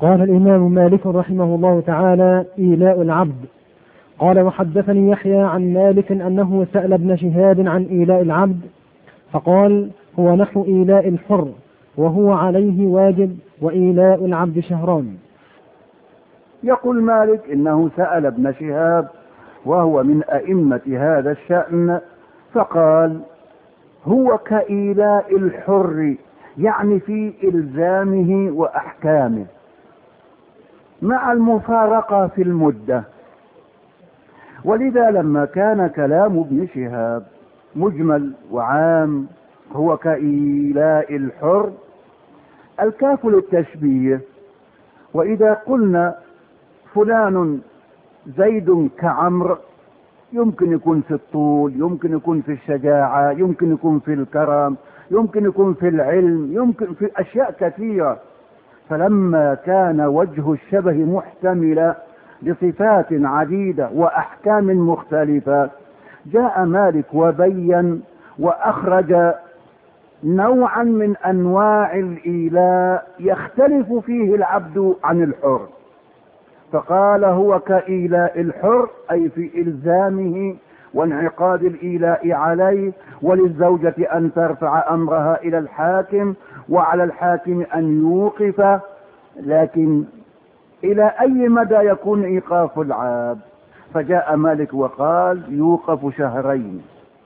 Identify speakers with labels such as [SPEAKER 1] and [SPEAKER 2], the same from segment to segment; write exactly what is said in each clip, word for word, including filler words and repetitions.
[SPEAKER 1] قال الإمام مالك رحمه الله تعالى: إيلاء العبد. قال: وحدثني يحيى عن مالك أنه سأل ابن شهاب عن إيلاء العبد فقال: هو نحو إيلاء الحر، وهو عليه واجب، وإيلاء العبد شهران.
[SPEAKER 2] يقول مالك إنه سأل ابن شهاب وهو من أئمة هذا الشأن فقال: هو كإيلاء الحر، يعني في إلزامه وأحكامه مع المفارقة في المدة. ولذا لما كان كلام ابن شهاب مجمل وعام هو كإيلاء الحر، الكاف للتشبيه، وإذا قلنا فلان زيد كعمر يمكن يكون في الطول، يمكن يكون في الشجاعة، يمكن يكون في الكرم، يمكن يكون في العلم، يمكن في أشياء كثيرة. فلما كان وجه الشبه محتملا لصفات عديدة وأحكام مختلفة، جاء مالك وبين وأخرج نوعا من أنواع الإيلاء يختلف فيه العبد عن الحر، فقال: هو كإيلاء الحر، أي في إلزامه وانعقاد الإيلاء عليه، وللزوجة أن ترفع أمرها إلى الحاكم، وعلى الحاكم أن يوقف. لكن إلى أي مدى يكون إيقاف العبد؟ فجاء مالك وقال: يوقف شهرين.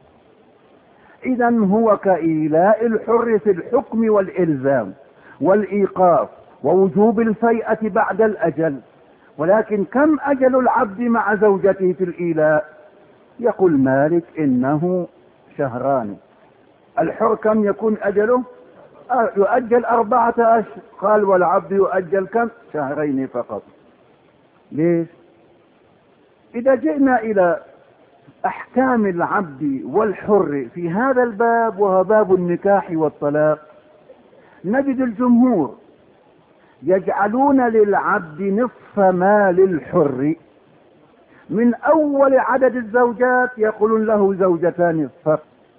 [SPEAKER 2] إذا هو كإيلاء الحر في الحكم والإلزام والإيقاف ووجوب الفيئة بعد الأجل. ولكن كم أجل العبد مع زوجته في الإيلاء؟ يقول مالك إنه شهران. الحر كم يكون أجله؟ يؤجل أربعة أشهر. قال: والعبد يؤجل كم؟ شهرين فقط. ليش؟ إذا جئنا إلى أحكام العبد والحر في هذا الباب، وهو باب النكاح والطلاق، نجد الجمهور يجعلون للعبد نصف ما للحر. من أول عدد الزوجات يقولون له زوجتان فقط،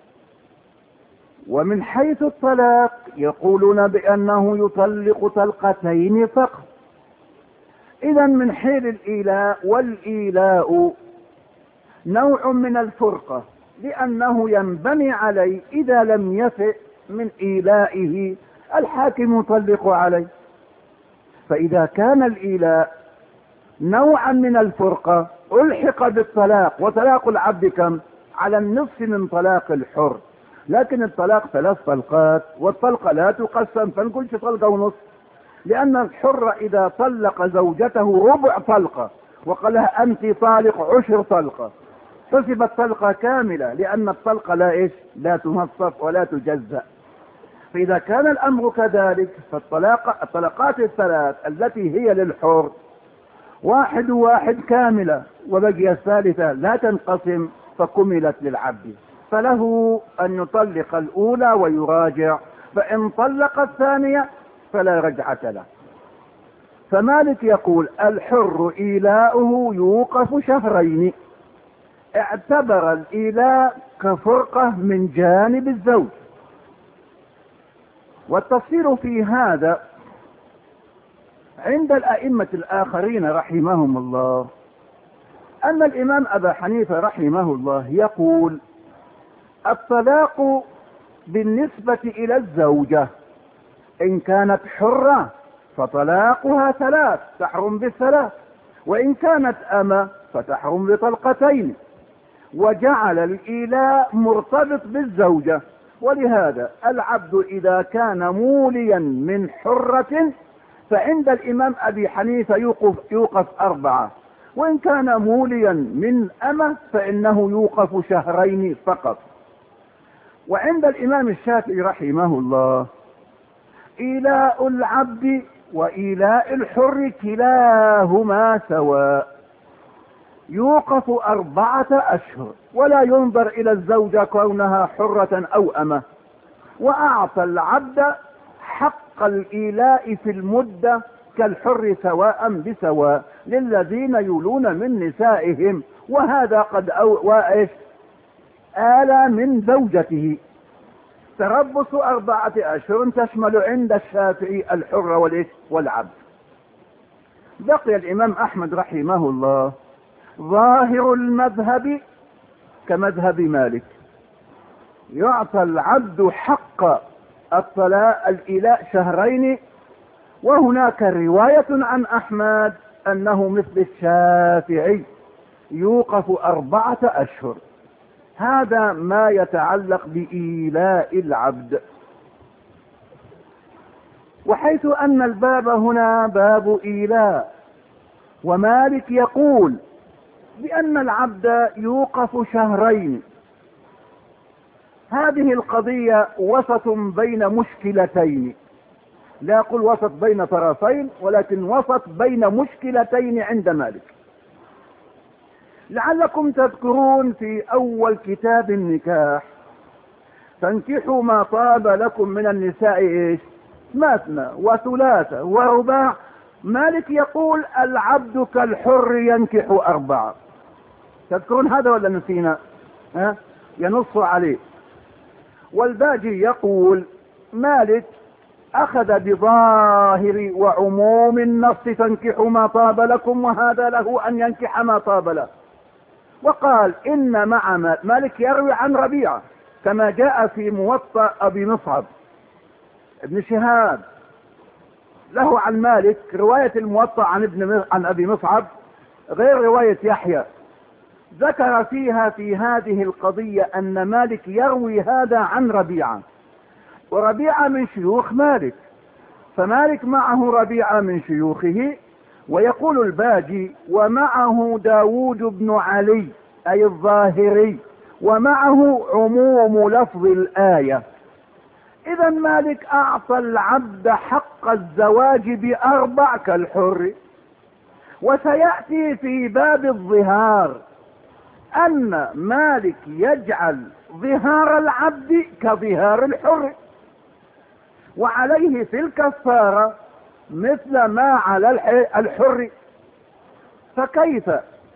[SPEAKER 2] ومن حيث الطلاق يقولون بأنه يطلق طلقتين فقط. إذا من حيث الإيلاء، والإيلاء نوع من الفرقة، لأنه ينبني عليه إذا لم يفئ من إيلائه الحاكم يطلق عليه. فإذا كان الإيلاء نوعا من الفرقة ألحق بالطلاق، وطلاق العبد كم؟ على النصف من طلاق الحر. لكن الطلاق ثلاث طلقات، والطلقة لا تقسم، فنقولش طلقة ونصف، لأن الحر إذا طلق زوجته ربع طلقة وقال لها أنت طالق عشر طلقة، حسبت طلقة كاملة، لأن الطلقة لا إيش؟ لا تنصف ولا تجزأ. فإذا كان الأمر كذلك فالطلاق الطلقات الثلاث التي هي للحر واحد واحد كاملة، وبقي الثالثة لا تنقسم فكملت للعبد، فله أن يطلق الأولى ويراجع، فإن طلق الثانية فلا رجعة له. فمالك يقول: الحر إيلاؤه يوقف شهرين. اعتبر الإيلاء كفرقة من جانب الزوج. والتفسير في هذا عند الأئمة الآخرين رحمهم الله أن الإمام أبا حنيفة رحمه الله يقول: الطلاق بالنسبة إلى الزوجة إن كانت حرة فطلاقها ثلاث، تحرم بالثلاث، وإن كانت أمة فتحرم بطلقتين، وجعل الإيلاء مرتبط بالزوجة. ولهذا العبد إذا كان موليا من حرة فعند الإمام أبي حنيفة يوقف, يوقف أربعة، وإن كان موليا من أمة فإنه يوقف شهرين فقط. وعند الإمام الشافعي رحمه الله إيلاء العبد وإيلاء الحر كلاهما سواء، يوقف أربعة أشهر، ولا ينظر إلى الزوجة كونها حرة أو أمة. وأعطى العبد حق الإيلاء في المدة كالحر سواء بسواء للذين يولون من نسائهم، وهذا قد أو وإيش آل من زوجته. تربص أربعة أشهر تشمل عند الشافعي الحر والإيش والعبد. بقي الإمام أحمد رحمه الله ظاهر المذهب كمذهب مالك، يعطى العبد حق الطلاق الإيلاء شهرين، وهناك رواية عن أحمد أنه مثل الشافعي يوقف أربعة أشهر. هذا ما يتعلق بإيلاء العبد. وحيث أن الباب هنا باب إيلاء، ومالك يقول بأن العبد يوقف شهرين، هذه القضية وسط بين مشكلتين، لا أقول وسط بين طرفين، ولكن وسط بين مشكلتين عند مالك. لعلكم تذكرون في أول كتاب النكاح فانكحوا ما طاب لكم من النساء إيش؟ مثنى وثلاثة ورباع. مالك يقول العبد كالحر ينكح أربعة. تذكرون هذا ولا نسينا؟ ها؟ ينص عليه. والباجي يقول مالك أخذ بظاهر وعموم النص تنكحوا ما طاب لكم، وهذا له أن ينكح ما طاب له. وقال إن مع مالك يروي عن ربيعة كما جاء في موطأ أبي مصعب ابن شهاب، له عن مالك رواية الموطأ عن ابن عن أبي مصعب غير رواية يحيى، ذكر فيها في هذه القضية أن مالك يروي هذا عن ربيعة، وربيعة من شيوخ مالك، فمالك معه ربيعة من شيوخه. ويقول الباجي ومعه داود بن علي أي الظاهري، ومعه عموم لفظ الآية. إذا مالك أعطى العبد حق الزواج بأربع كالحر. وسيأتي في باب الظهار أن مالك يجعل ظهار العبد كظهار الحر، وعليه في الكفارة مثل ما على الحر. فكيف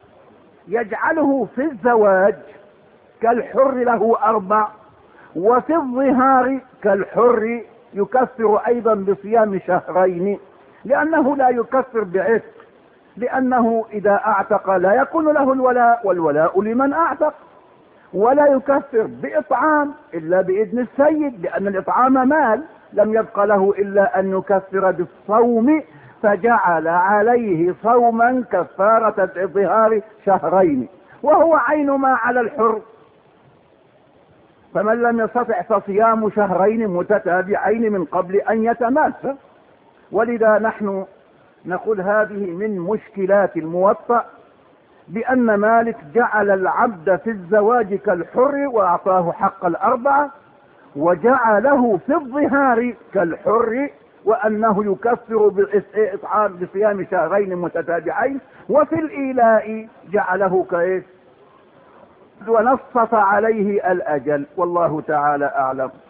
[SPEAKER 2] يجعله في الزواج كالحر له أربع، وفي الظهار كالحر يكفر أيضا بصيام شهرين؟ لأنه لا يكفر بعتق، لأنه إذا أعتق لا يكون له الولاء، والولاء لمن أعتق. ولا يكفر بإطعام إلا بإذن السيد، لأن الإطعام مال، لم يبق له إلا أن يكفر بالصوم، فجعل عليه صوما كفارة الظهار شهرين، وهو عين ما على الحر. فمن لم يستطع فصيام شهرين متتابعين من قبل أن يتماسا. ولذا نحن نقول هذه من مشكلات الموطأ، بأن مالك جعل العبد في الزواج كالحر وأعطاه حق الأربعة، وجعله في الظهار كالحر وأنه يكفر بالإطعام بصيام شهرين متتابعين، وفي الإيلاء جعله كيف ونصف عليه الأجل. والله تعالى أعلم.